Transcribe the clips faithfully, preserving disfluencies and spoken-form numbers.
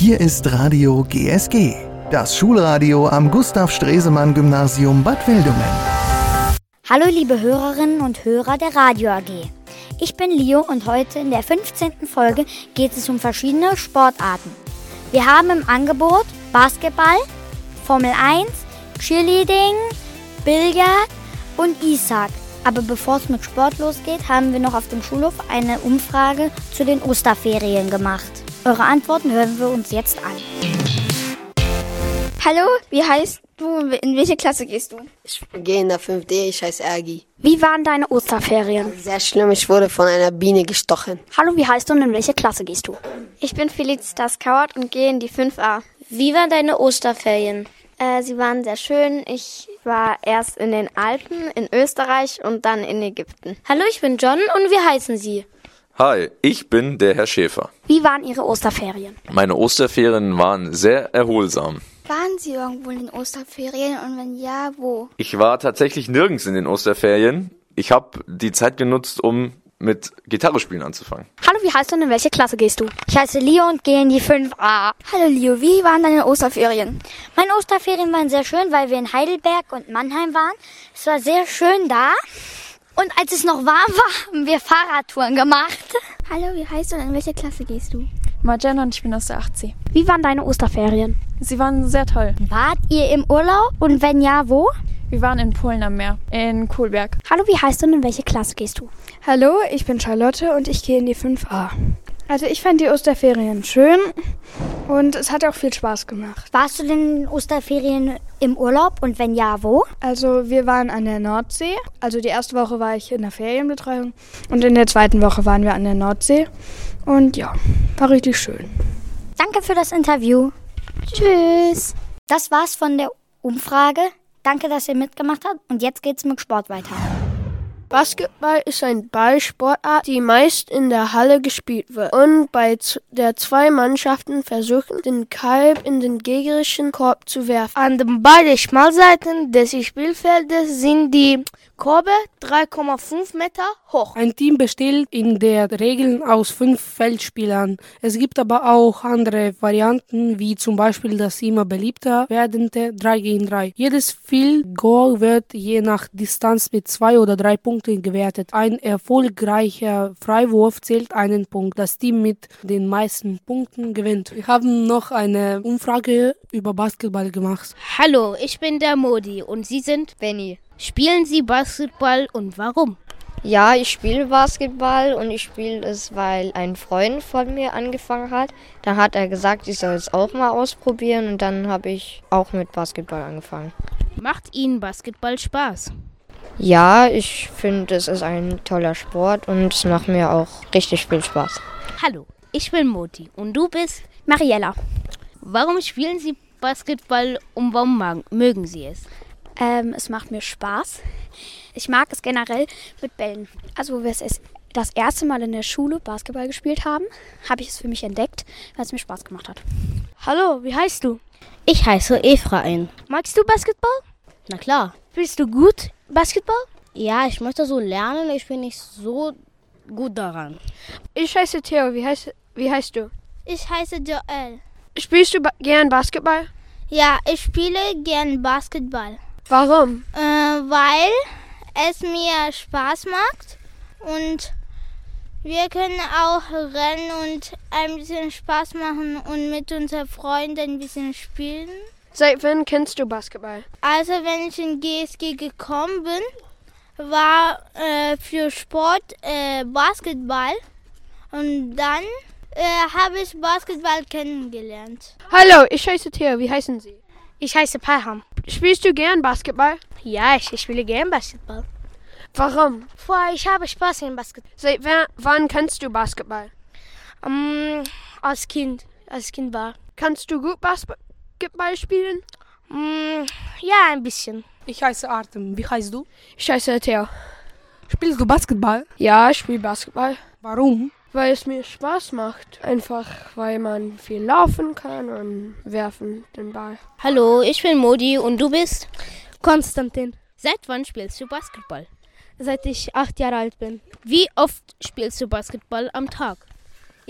Hier ist Radio G S G, das Schulradio am Gustav-Stresemann-Gymnasium Bad Wildungen. Hallo liebe Hörerinnen und Hörer der Radio A G. Ich bin Leo und heute in der fünfzehnten Folge geht es um verschiedene Sportarten. Wir haben im Angebot Basketball, Formel eins, Cheerleading, Billard und Ishak. Aber bevor es mit Sport losgeht, haben wir noch auf dem Schulhof eine Umfrage zu den Osterferien gemacht. Eure Antworten hören wir uns jetzt an. Hallo, wie heißt du? In welche Klasse gehst du? Ich gehe in der fünf D, ich heiße Ergi. Wie waren deine Osterferien? Sehr schlimm, ich wurde von einer Biene gestochen. Hallo, wie heißt du und in welche Klasse gehst du? Ich bin Felicitas Kauert und gehe in die fünf A. Wie waren deine Osterferien? Äh, sie waren sehr schön. Ich war erst in den Alpen, in Österreich und dann in Ägypten. Hallo, ich bin John und wie heißen Sie? Hi, ich bin der Herr Schäfer. Wie waren Ihre Osterferien? Meine Osterferien waren sehr erholsam. Waren Sie irgendwo in den Osterferien und wenn ja, wo? Ich war tatsächlich nirgends in den Osterferien. Ich habe die Zeit genutzt, um mit Gitarre spielen anzufangen. Hallo, wie heißt du und in welche Klasse gehst du? Ich heiße Leo und gehe in die fünf A. Hallo Leo, wie waren deine Osterferien? Meine Osterferien waren sehr schön, weil wir in Heidelberg und Mannheim waren. Es war sehr schön da. Und als es noch warm war, haben wir Fahrradtouren gemacht. Hallo, wie heißt du und in welche Klasse gehst du? Marjan und ich bin aus der acht C. Wie waren deine Osterferien? Sie waren sehr toll. Wart ihr im Urlaub und wenn ja, wo? Wir waren in Polen am Meer, in Kohlberg. Hallo, wie heißt du und in welche Klasse gehst du? Hallo, ich bin Charlotte und ich gehe in die fünf A. Also ich fand die Osterferien schön und es hat auch viel Spaß gemacht. Warst du denn in Osterferien im Urlaub und wenn ja, wo? Also wir waren an der Nordsee. Also die erste Woche war ich in der Ferienbetreuung und in der zweiten Woche waren wir an der Nordsee. Und ja, war richtig schön. Danke für das Interview. Tschüss. Das war's von der Umfrage. Danke, dass ihr mitgemacht habt und jetzt geht's mit Sport weiter. Basketball ist eine Ballsportart, die meist in der Halle gespielt wird. Und bei der zwei Mannschaften versuchen, den Kalb in den gegnerischen Korb zu werfen. An den beiden Schmalseiten des Spielfeldes sind die Körbe drei Komma fünf Meter hoch. Ein Team besteht in der Regel aus fünf Feldspielern. Es gibt aber auch andere Varianten, wie zum Beispiel das immer beliebter werdende drei gegen drei. Jedes Field Goal wird je nach Distanz mit zwei oder drei Punkten gewertet. Ein erfolgreicher Freiwurf zählt einen Punkt. Das Team mit den meisten Punkten gewinnt. Wir haben noch eine Umfrage über Basketball gemacht. Hallo, ich bin der Modi und Sie sind Benny. Spielen Sie Basketball und warum? Ja, ich spiele Basketball und ich spiele es, weil ein Freund von mir angefangen hat. Dann hat er gesagt, ich soll es auch mal ausprobieren und dann habe ich auch mit Basketball angefangen. Macht Ihnen Basketball Spaß? Ja, ich finde, es ist ein toller Sport und es macht mir auch richtig viel Spaß. Hallo, ich bin Moti und du bist? Mariella. Warum spielen Sie Basketball und warum mögen Sie es? Ähm, es macht mir Spaß. Ich mag es generell mit Bällen. Also, wo wir es das erste Mal in der Schule Basketball gespielt haben, habe ich es für mich entdeckt, weil es mir Spaß gemacht hat. Hallo, wie heißt du? Ich heiße Efraim. Magst du Basketball? Na klar. Bist du gut Basketball? Ja, ich möchte so lernen, ich bin nicht so gut daran. Ich heiße Theo, wie heißt, wie heißt du? Ich heiße Joel. Spielst du ba- gern Basketball? Ja, ich spiele gern Basketball. Warum? Äh, weil es mir Spaß macht und wir können auch rennen und ein bisschen Spaß machen und mit unseren Freunden ein bisschen spielen. Seit wann kennst du Basketball? Also wenn ich in G S G gekommen bin, war äh, für Sport äh, Basketball und dann äh, habe ich Basketball kennengelernt. Hallo, ich heiße Theo, wie heißen Sie? Ich heiße Parham. Spielst du gern Basketball? Ja, ich, ich spiele gern Basketball. Warum? Vorher, ich habe Spaß in Basketball. Seit w- wann kennst du Basketball? Um, als Kind, als Kind war. Kannst du gut Basketball spielen? Um, ja, ein bisschen. Ich heiße Artem. Wie heißt du? Ich heiße Theo. Spielst du Basketball? Ja, ich spiele Basketball. Warum? Weil es mir Spaß macht. Einfach, weil man viel laufen kann und werfen den Ball. Hallo, ich bin Modi und du bist? Konstantin. Seit wann spielst du Basketball? Seit ich acht Jahre alt bin. Wie oft spielst du Basketball am Tag?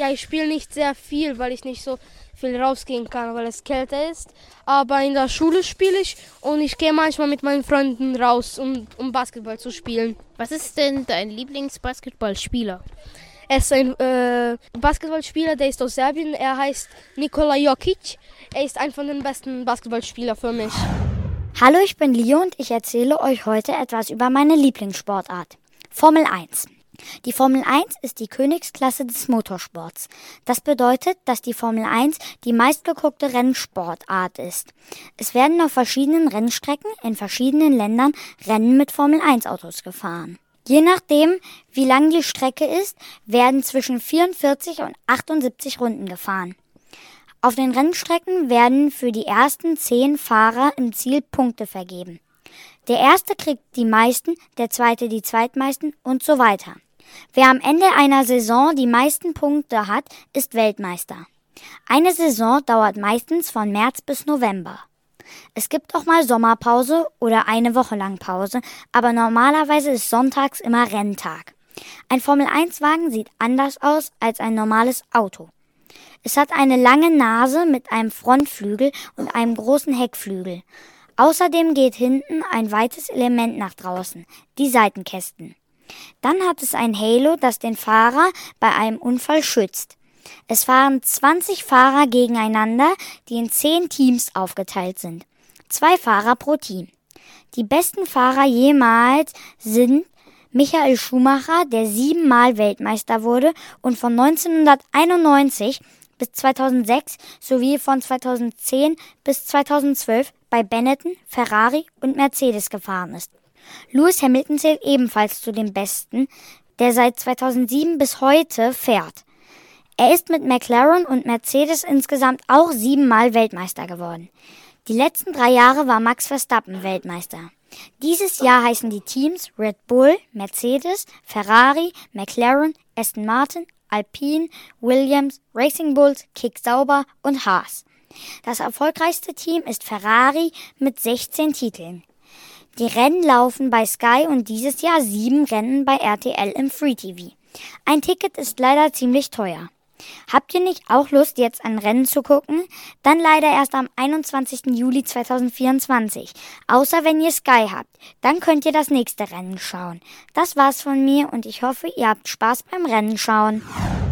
Ja, ich spiele nicht sehr viel, weil ich nicht so viel rausgehen kann, weil es kälter ist. Aber in der Schule spiele ich und ich gehe manchmal mit meinen Freunden raus, um, um Basketball zu spielen. Was ist denn dein Lieblingsbasketballspieler? Er ist ein äh, Basketballspieler, der ist aus Serbien. Er heißt Nikola Jokic. Er ist einer von den besten Basketballspielern für mich. Hallo, ich bin Leo und ich erzähle euch heute etwas über meine Lieblingssportart. Formel eins. Die Formel eins ist die Königsklasse des Motorsports. Das bedeutet, dass die Formel eins die meistgeguckte Rennsportart ist. Es werden auf verschiedenen Rennstrecken in verschiedenen Ländern Rennen mit Formel eins Autos gefahren. Je nachdem, wie lang die Strecke ist, werden zwischen vierundvierzig und achtundsiebzig Runden gefahren. Auf den Rennstrecken werden für die ersten zehn Fahrer im Ziel Punkte vergeben. Der erste kriegt die meisten, der zweite die zweitmeisten und so weiter. Wer am Ende einer Saison die meisten Punkte hat, ist Weltmeister. Eine Saison dauert meistens von März bis November. Es gibt auch mal Sommerpause oder eine Woche lang Pause, aber normalerweise ist sonntags immer Renntag. Ein Formel eins Wagen sieht anders aus als ein normales Auto. Es hat eine lange Nase mit einem Frontflügel und einem großen Heckflügel. Außerdem geht hinten ein weites Element nach draußen, die Seitenkästen. Dann hat es ein Halo, das den Fahrer bei einem Unfall schützt. Es fahren zwanzig Fahrer gegeneinander, die in zehn Teams aufgeteilt sind. Zwei Fahrer pro Team. Die besten Fahrer jemals sind Michael Schumacher, der siebenmal Weltmeister wurde und von neunzehnhunderteinundneunzig bis zweitausendsechs sowie von zweitausendzehn bis zweitausendzwölf bei Benetton, Ferrari und Mercedes gefahren ist. Lewis Hamilton zählt ebenfalls zu den Besten, der seit zweitausendsieben bis heute fährt. Er ist mit McLaren und Mercedes insgesamt auch siebenmal Weltmeister geworden. Die letzten drei Jahre war Max Verstappen Weltmeister. Dieses Jahr heißen die Teams Red Bull, Mercedes, Ferrari, McLaren, Aston Martin, Alpine, Williams, Racing Bulls, Kick Sauber und Haas. Das erfolgreichste Team ist Ferrari mit sechzehn Titeln. Die Rennen laufen bei Sky und dieses Jahr sieben Rennen bei R T L im Free T V. Ein Ticket ist leider ziemlich teuer. Habt ihr nicht auch Lust, jetzt ein Rennen zu gucken? Dann leider erst am einundzwanzigsten Juli zweitausendvierundzwanzig. Außer wenn ihr Sky habt. Dann könnt ihr das nächste Rennen schauen. Das war's von mir und ich hoffe, ihr habt Spaß beim Rennen schauen.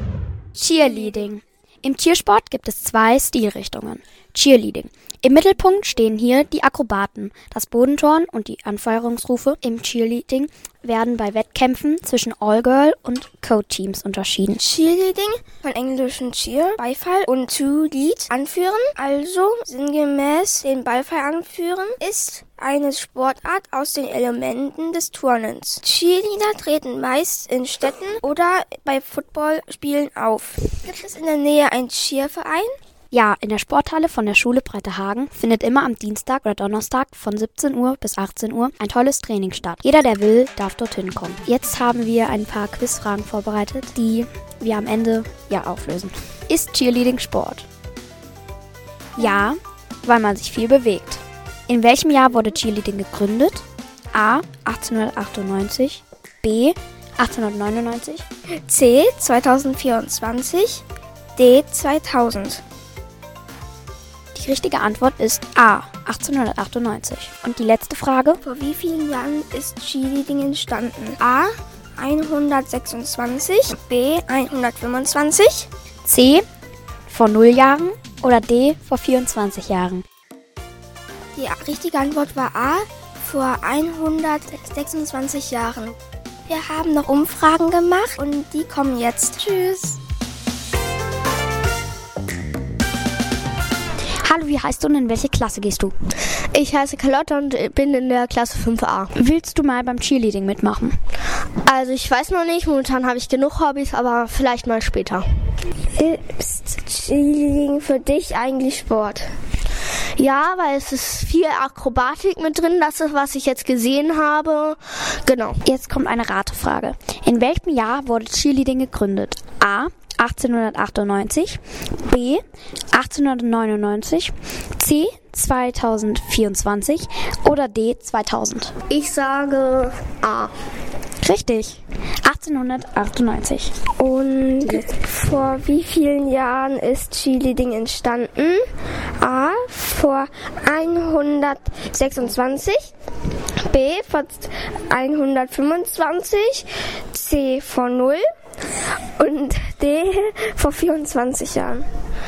Cheerleading. Im Tiersport gibt es zwei Stilrichtungen. Cheerleading. Im Mittelpunkt stehen hier die Akrobaten. Das Bodenturnen und die Anfeuerungsrufe im Cheerleading werden bei Wettkämpfen zwischen All-Girl- und Code-Teams unterschieden. Cheerleading, von englischen Cheer, Beifall, und to lead, anführen, also sinngemäß den Beifall anführen, ist eine Sportart aus den Elementen des Turnens. Cheerleader treten meist in Städten oder bei Footballspielen auf. Gibt es in der Nähe einen Cheerverein? Ja, in der Sporthalle von der Schule Breitehagen findet immer am Dienstag oder Donnerstag von siebzehn Uhr bis achtzehn Uhr ein tolles Training statt. Jeder, der will, darf dorthin kommen. Jetzt haben wir ein paar Quizfragen vorbereitet, die wir am Ende ja auflösen. Ist Cheerleading Sport? Ja, weil man sich viel bewegt. In welchem Jahr wurde Cheerleading gegründet? A. achtzehnhundertachtundneunzig, B. achtzehnhundertneunundneunzig, C. zweitausendvierundzwanzig, D. zweitausend. Die richtige Antwort ist A. achtzehnhundertachtundneunzig. Und die letzte Frage. Vor wie vielen Jahren ist Cheerleading entstanden? A. hundertsechsundzwanzig, B. hundertfünfundzwanzig, C. Vor null Jahren oder D. vor vierundzwanzig Jahren? Die richtige Antwort war A. Vor hundertsechsundzwanzig Jahren. Wir haben noch Umfragen gemacht und die kommen jetzt. Tschüss. Hallo, wie heißt du und in welche Klasse gehst du? Ich heiße Carlotta und bin in der Klasse fünf a. Willst du mal beim Cheerleading mitmachen? Also ich weiß noch nicht, momentan habe ich genug Hobbys, aber vielleicht mal später. Ist Cheerleading für dich eigentlich Sport? Ja, weil es ist viel Akrobatik mit drin, das ist, was ich jetzt gesehen habe. Genau. Jetzt kommt eine Ratefrage. In welchem Jahr wurde Cheerleading gegründet? A. achtzehnhundertachtundneunzig, B. achtzehnhundertneunundneunzig, C. zweitausendvierundzwanzig oder D. zweitausend? Ich sage A. Richtig. achtzehnhundertachtundneunzig. Und vor wie vielen Jahren ist Cheerleading entstanden? A. Vor hundertsechsundzwanzig. B. Vor hundertfünfundzwanzig. C. Vor null. Und D. Vor vierundzwanzig Jahren.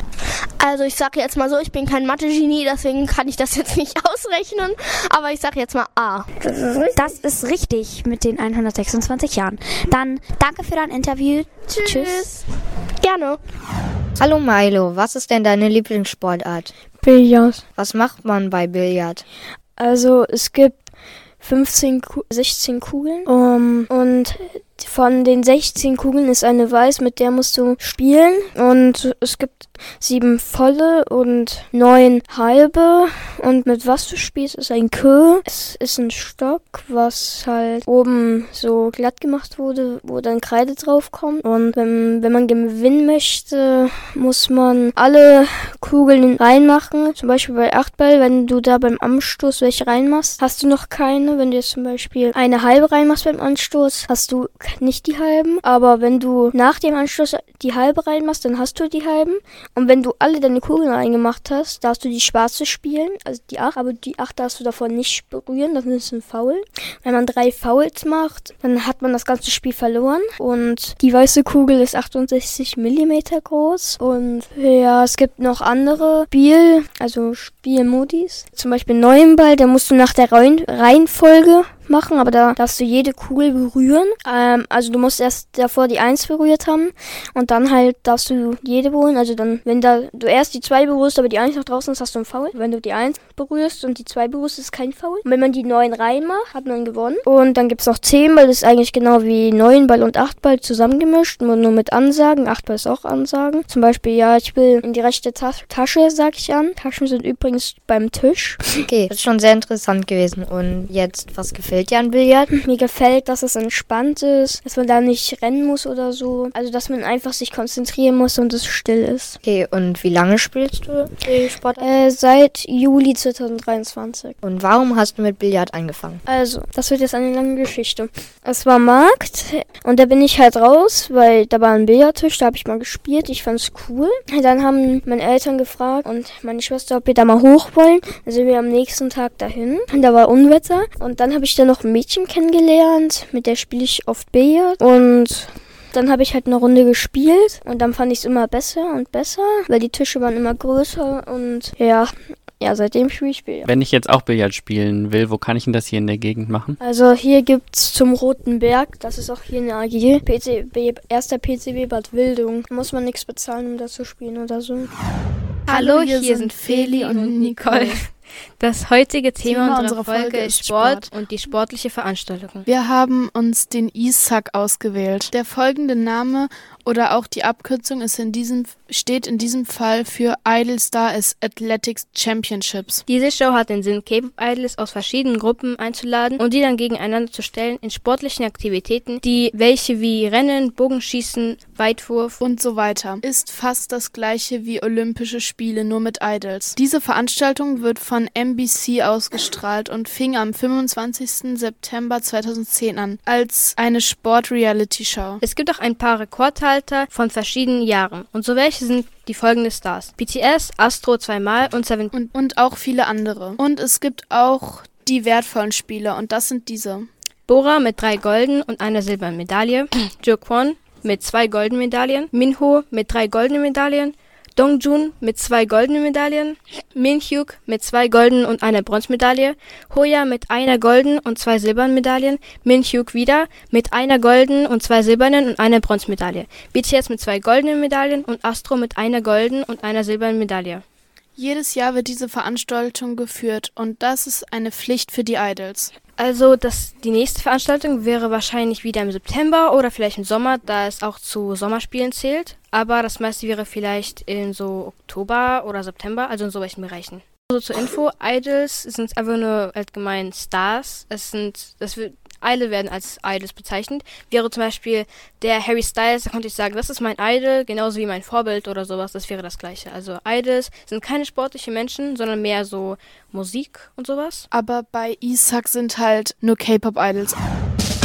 Also ich sage jetzt mal so, ich bin kein Mathe-Genie, deswegen kann ich das jetzt nicht ausrechnen, aber ich sage jetzt mal A. Das ist richtig. Das ist richtig mit den hundertsechsundzwanzig Jahren. Dann danke für dein Interview. Tschüss. Tschüss. Gerne. Hallo Milo, was ist denn deine Lieblingssportart? Billard. Was macht man bei Billard? Also es gibt fünfzehn, sechzehn Kugeln um, und von den sechzehn Kugeln ist eine weiß, mit der musst du spielen und es gibt sieben volle und neun halbe und mit was du spielst ist ein Kö. Es ist ein Stock, was halt oben so glatt gemacht wurde, wo dann Kreide drauf kommt und wenn, wenn man gewinnen möchte, muss man alle Kugeln reinmachen. Zum Beispiel bei Achtball, wenn du da beim Anstoß welche reinmachst, hast du noch keine. Wenn du jetzt zum Beispiel eine halbe reinmachst beim Anstoß, hast du nicht die halben, aber wenn du nach dem Anstoß die halbe reinmachst, dann hast du die halben. Und wenn du alle deine Kugeln reingemacht hast, darfst du die schwarze spielen, also die acht, aber die acht darfst du davon nicht berühren, das ist ein Foul. Wenn man drei Fouls macht, dann hat man das ganze Spiel verloren und die weiße Kugel ist achtundsechzig Millimeter groß und ja, es gibt noch andere Spiel, also Spielmodis, zum Beispiel neuen Ball, da musst du nach der Reihen- Reihenfolge machen, aber da darfst du jede Kugel berühren. Ähm, also du musst erst davor die eins berührt haben und dann halt darfst du jede berühren. Also dann, wenn da du erst die zwei berührst, aber die eins noch draußen ist, hast du einen Foul. Wenn du die eins berührst und die zwei berührst, ist kein Foul. Und wenn man die neun reinmacht, hat man gewonnen. Und dann gibt's noch zehn Ball, das ist eigentlich genau wie neun Ball und acht Ball zusammengemischt, nur mit Ansagen. acht Ball ist auch Ansagen. Zum Beispiel, ja, ich will in die rechte Ta- Tasche, sag ich an. Taschen sind übrigens beim Tisch. Okay, das ist schon sehr interessant gewesen. Und jetzt, was gefällt dir an Billard? Mir gefällt, dass es entspannt ist, dass man da nicht rennen muss oder so. Also, dass man einfach sich konzentrieren muss und es still ist. Okay, und wie lange spielst du die Sportart? Äh, seit Juli zweitausenddreiundzwanzig. Und warum hast du mit Billard angefangen? Also, das wird jetzt eine lange Geschichte. Es war Markt und da bin ich halt raus, weil da war ein Billardtisch, da habe ich mal gespielt. Ich fand's cool. Dann haben meine Eltern gefragt und meine Schwester, ob wir da mal hoch wollen. Dann sind wir am nächsten Tag dahin. Und da war Unwetter. Und dann habe ich da noch ein Mädchen kennengelernt, mit der spiele ich oft Billard. Und dann habe ich halt eine Runde gespielt und dann fand ich es immer besser und besser, weil die Tische waren immer größer und ja, ja, seitdem spiele ich Billard. Wenn ich jetzt auch Billard spielen will, wo kann ich denn das hier in der Gegend machen? Also hier gibt's zum Roten Berg, das ist auch hier eine A G, P C B, erster P C B Bad Wildung. Da muss man nichts bezahlen, um da zu spielen oder so. Hallo, hier, hier sind Feli und Nicole. Das heutige Thema, Thema unserer Folge, Folge ist Sport, Sport und die sportliche Veranstaltung. Wir haben uns den I S A C ausgewählt. Der folgende Name oder auch die Abkürzung ist in diesem, steht in diesem Fall für Idol Stars Athletics Championships. Diese Show hat den Sinn, K-Pop-Idols aus verschiedenen Gruppen einzuladen und die dann gegeneinander zu stellen in sportlichen Aktivitäten, die welche wie Rennen, Bogenschießen, Weitwurf und so weiter. Ist fast das gleiche wie Olympische Spiele, nur mit Idols. Diese Veranstaltung wird von M B C ausgestrahlt und fing am fünfundzwanzigsten September zweitausendzehn an, als eine Sport-Reality-Show. Es gibt auch ein paar Rekordhalter von verschiedenen Jahren und so welche sind die folgenden Stars: B T S, Astro zweimal und Seven und, und auch viele andere. Und es gibt auch die wertvollen Spieler und das sind diese: Bora mit drei goldenen und einer silbernen Medaille, Jo Kwon mit zwei goldenen Medaillen, Minho mit drei goldenen Medaillen, Dongjun mit zwei goldenen Medaillen, Minhyuk mit zwei goldenen und einer Bronzemedaille, Hoya mit einer goldenen und zwei silbernen Medaillen, Minhyuk wieder mit einer goldenen und zwei silbernen und einer Bronzemedaille, B T S mit zwei goldenen Medaillen und Astro mit einer goldenen und einer silbernen Medaille. Jedes Jahr wird diese Veranstaltung geführt und das ist eine Pflicht für die Idols. Also das, die nächste Veranstaltung wäre wahrscheinlich wieder im September oder vielleicht im Sommer, da es auch zu Sommerspielen zählt. Aber das meiste wäre vielleicht in so Oktober oder September, also in so welchen Bereichen. Also zur Info, Idols sind einfach nur allgemein Stars. Es sind, das wird, Idol werden als Idols bezeichnet. Wäre zum Beispiel der Harry Styles, da konnte ich sagen, das ist mein Idol, genauso wie mein Vorbild oder sowas, das wäre das Gleiche. Also Idols sind keine sportlichen Menschen, sondern mehr so Musik und sowas. Aber bei I S A C sind halt nur K-Pop-Idols.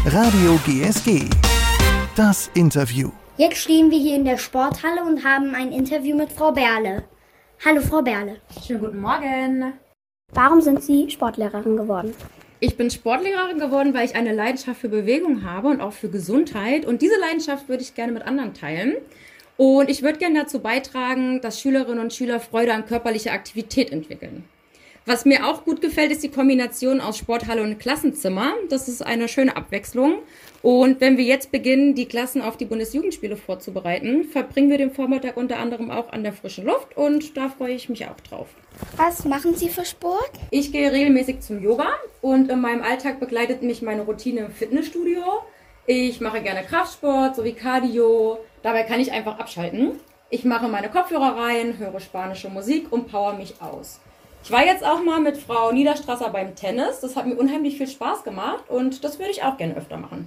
Radio G S G. Das Interview. Jetzt stehen wir hier in der Sporthalle und haben ein Interview mit Frau Berle. Hallo Frau Berle. Schönen guten Morgen. Warum sind Sie Sportlehrerin geworden? Ich bin Sportlehrerin geworden, weil ich eine Leidenschaft für Bewegung habe und auch für Gesundheit. Und diese Leidenschaft würde ich gerne mit anderen teilen. Und ich würde gerne dazu beitragen, dass Schülerinnen und Schüler Freude an körperlicher Aktivität entwickeln. Was mir auch gut gefällt, ist die Kombination aus Sporthalle und Klassenzimmer. Das ist eine schöne Abwechslung. Und wenn wir jetzt beginnen, die Klassen auf die Bundesjugendspiele vorzubereiten, verbringen wir den Vormittag unter anderem auch an der frischen Luft und da freue ich mich auch drauf. Was machen Sie für Sport? Ich gehe regelmäßig zum Yoga und in meinem Alltag begleitet mich meine Routine im Fitnessstudio. Ich mache gerne Kraftsport sowie Cardio. Dabei kann ich einfach abschalten. Ich mache meine Kopfhörer rein, höre spanische Musik und power mich aus. Ich war jetzt auch mal mit Frau Niederstrasser beim Tennis. Das hat mir unheimlich viel Spaß gemacht und das würde ich auch gerne öfter machen.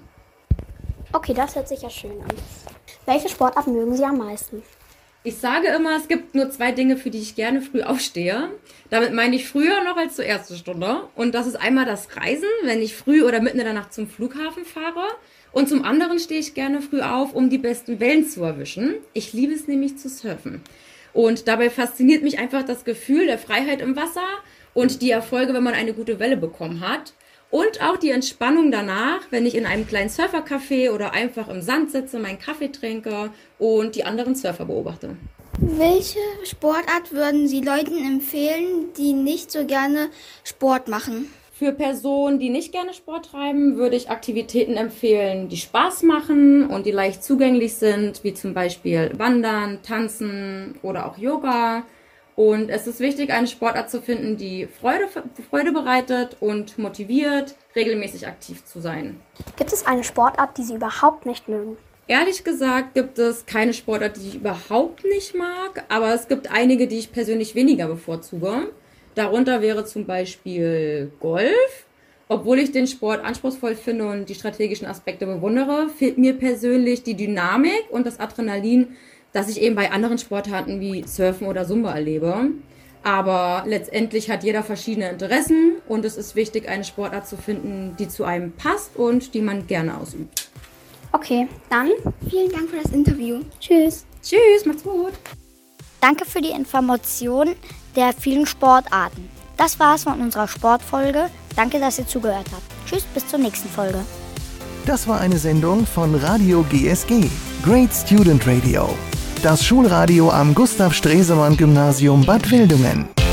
Okay, das hört sich ja schön an. Welche Sportart mögen Sie am meisten? Ich sage immer, es gibt nur zwei Dinge, für die ich gerne früh aufstehe. Damit meine ich früher noch als zur ersten Stunde. Und das ist einmal das Reisen, wenn ich früh oder mitten in der Nacht zum Flughafen fahre. Und zum anderen stehe ich gerne früh auf, um die besten Wellen zu erwischen. Ich liebe es nämlich zu surfen. Und dabei fasziniert mich einfach das Gefühl der Freiheit im Wasser und die Erfolge, wenn man eine gute Welle bekommen hat. Und auch die Entspannung danach, wenn ich in einem kleinen Surfercafé oder einfach im Sand sitze, meinen Kaffee trinke und die anderen Surfer beobachte. Welche Sportart würden Sie Leuten empfehlen, die nicht so gerne Sport machen? Für Personen, die nicht gerne Sport treiben, würde ich Aktivitäten empfehlen, die Spaß machen und die leicht zugänglich sind, wie zum Beispiel Wandern, Tanzen oder auch Yoga. Und es ist wichtig, eine Sportart zu finden, die Freude, Freude bereitet und motiviert, regelmäßig aktiv zu sein. Gibt es eine Sportart, die Sie überhaupt nicht mögen? Ehrlich gesagt gibt es keine Sportart, die ich überhaupt nicht mag, aber es gibt einige, die ich persönlich weniger bevorzuge. Darunter wäre zum Beispiel Golf. Obwohl ich den Sport anspruchsvoll finde und die strategischen Aspekte bewundere, fehlt mir persönlich die Dynamik und das Adrenalin, das ich eben bei anderen Sportarten wie Surfen oder Zumba erlebe. Aber letztendlich hat jeder verschiedene Interessen und es ist wichtig, eine Sportart zu finden, die zu einem passt und die man gerne ausübt. Okay, dann vielen Dank für das Interview. Tschüss. Tschüss, macht's gut. Danke für die Information der vielen Sportarten. Das war's von unserer Sportfolge. Danke, dass ihr zugehört habt. Tschüss, bis zur nächsten Folge. Das war eine Sendung von Radio G S G, Great Student Radio. Das Schulradio am Gustav Stresemann Gymnasium Bad Wildungen.